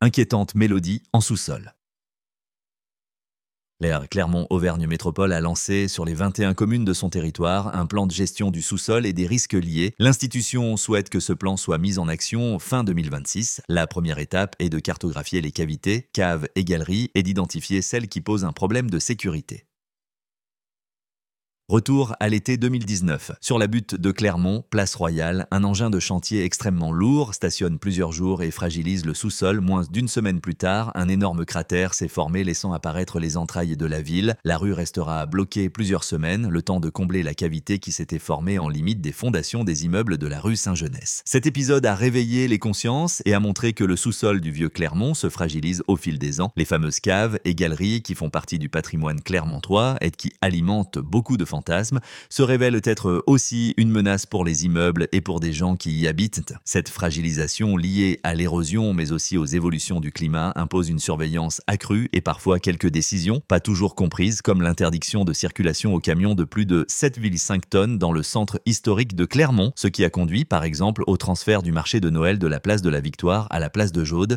Inquiétante mélodie en sous-sol. L'aire Clermont-Auvergne Métropole a lancé sur les 21 communes de son territoire un plan de gestion du sous-sol et des risques liés. L'institution souhaite que ce plan soit mis en action fin 2026. La première étape est de cartographier les cavités, caves et galeries et d'identifier celles qui posent un problème de sécurité. Retour à l'été 2019. Sur la butte de Clermont, place Royale, un engin de chantier extrêmement lourd stationne plusieurs jours et fragilise le sous-sol. Moins d'une semaine plus tard, un énorme cratère s'est formé laissant apparaître les entrailles de la ville. La rue restera bloquée plusieurs semaines, le temps de combler la cavité qui s'était formée en limite des fondations des immeubles de la rue Saint-Genès. Cet épisode a réveillé les consciences et a montré que le sous-sol du vieux Clermont se fragilise au fil des ans. Les fameuses caves et galeries qui font partie du patrimoine clermontois et qui alimentent beaucoup de fantasmes, se révèle être aussi une menace pour les immeubles et pour des gens qui y habitent. Cette fragilisation liée à l'érosion mais aussi aux évolutions du climat impose une surveillance accrue et parfois quelques décisions pas toujours comprises comme l'interdiction de circulation aux camions de plus de 7,5 tonnes dans le centre historique de Clermont, ce qui a conduit par exemple au transfert du marché de Noël de la place de la Victoire à la place de Jaude.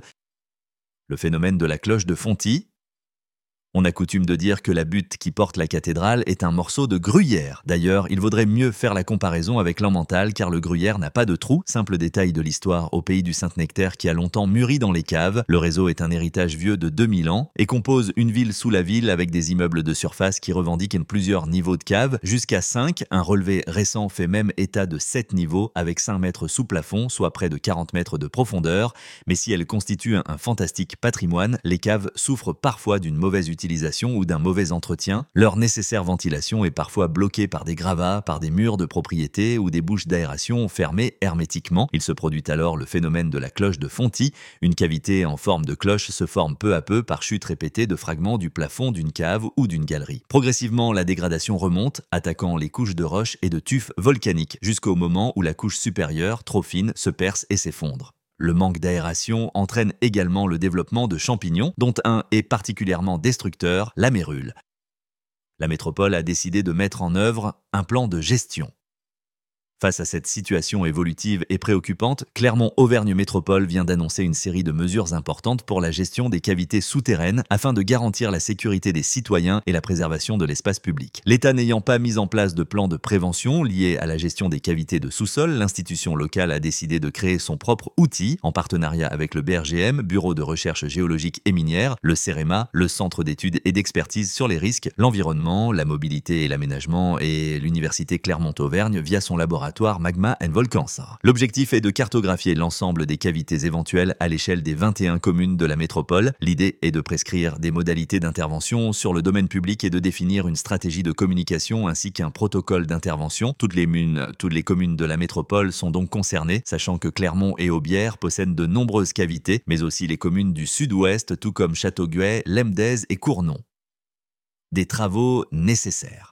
Le phénomène de la cloche de Fonty. On a coutume de dire que la butte qui porte la cathédrale est un morceau de gruyère. D'ailleurs, il vaudrait mieux faire la comparaison avec l'emmental car le gruyère n'a pas de trou. Simple détail de l'histoire au pays du Saint-Nectaire qui a longtemps mûri dans les caves. Le réseau est un héritage vieux de 2000 ans et compose une ville sous la ville avec des immeubles de surface qui revendiquent plusieurs niveaux de caves, jusqu'à 5. Un relevé récent fait même état de 7 niveaux avec 5 mètres sous plafond, soit près de 40 mètres de profondeur. Mais si elles constituent un fantastique patrimoine, les caves souffrent parfois d'une mauvaise utilisation ou d'un mauvais entretien. Leur nécessaire ventilation est parfois bloquée par des gravats, par des murs de propriété ou des bouches d'aération fermées hermétiquement. Il se produit alors le phénomène de la cloche de Fonty. Une cavité en forme de cloche se forme peu à peu par chute répétée de fragments du plafond d'une cave ou d'une galerie. Progressivement, la dégradation remonte, attaquant les couches de roches et de tufs volcaniques, jusqu'au moment où la couche supérieure, trop fine, se perce et s'effondre. Le manque d'aération entraîne également le développement de champignons, dont un est particulièrement destructeur, la mérule. La métropole a décidé de mettre en œuvre un plan de gestion. Face à cette situation évolutive et préoccupante, Clermont-Auvergne Métropole vient d'annoncer une série de mesures importantes pour la gestion des cavités souterraines afin de garantir la sécurité des citoyens et la préservation de l'espace public. L'État n'ayant pas mis en place de plan de prévention lié à la gestion des cavités de sous-sol, l'institution locale a décidé de créer son propre outil en partenariat avec le BRGM, Bureau de recherche géologique et minière, le CEREMA, le Centre d'études et d'expertise sur les risques, l'environnement, la mobilité et l'aménagement et l'Université Clermont-Auvergne via son laboratoire Magma & Volcans. L'objectif est de cartographier l'ensemble des cavités éventuelles à l'échelle des 21 communes de la métropole. L'idée est de prescrire des modalités d'intervention sur le domaine public et de définir une stratégie de communication ainsi qu'un protocole d'intervention. Toutes les communes de la métropole sont donc concernées, sachant que Clermont et Aubière possèdent de nombreuses cavités, mais aussi les communes du sud-ouest, tout comme Châteauguay, Lemdez et Cournon. Des travaux nécessaires.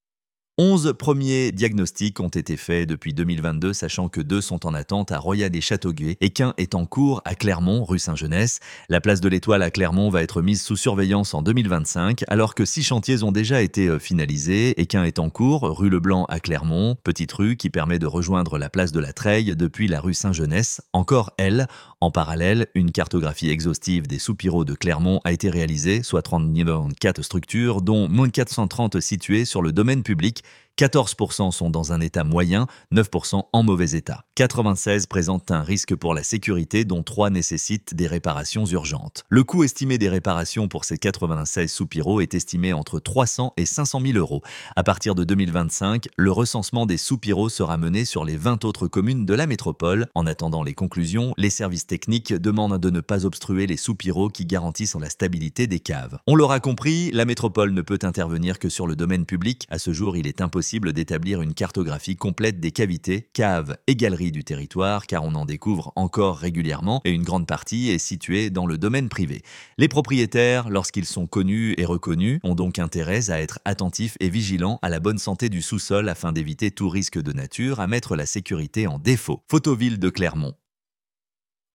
11 premiers diagnostics ont été faits depuis 2022, sachant que 2 sont en attente à Royal et Châteauguay et qu'un est en cours à Clermont, rue Saint-Genès. La place de l'Étoile à Clermont va être mise sous surveillance en 2025, alors que 6 chantiers ont déjà été finalisés et qu'un est en cours, rue Leblanc à Clermont, petite rue qui permet de rejoindre la place de la Treille depuis la rue Saint-Genès. Encore elle, en parallèle, une cartographie exhaustive des soupiraux de Clermont a été réalisée, soit 34 structures, dont 430 situées sur le domaine public. 14% sont dans un état moyen, 9% en mauvais état. 96 présentent un risque pour la sécurité, dont 3 nécessitent des réparations urgentes. Le coût estimé des réparations pour ces 96 soupiraux est estimé entre 300 et 500 000 euros. À partir de 2025, le recensement des soupiraux sera mené sur les 20 autres communes de la métropole. En attendant les conclusions, les services techniques demandent de ne pas obstruer les soupiraux qui garantissent la stabilité des caves. On l'aura compris, la métropole ne peut intervenir que sur le domaine public. À ce jour, il est impossible d'établir une cartographie complète des cavités, caves et galeries du territoire, car on en découvre encore régulièrement et une grande partie est située dans le domaine privé. Les propriétaires, lorsqu'ils sont connus et reconnus, ont donc intérêt à être attentifs et vigilants à la bonne santé du sous-sol afin d'éviter tout risque de nature à mettre la sécurité en défaut. Photoville de Clermont.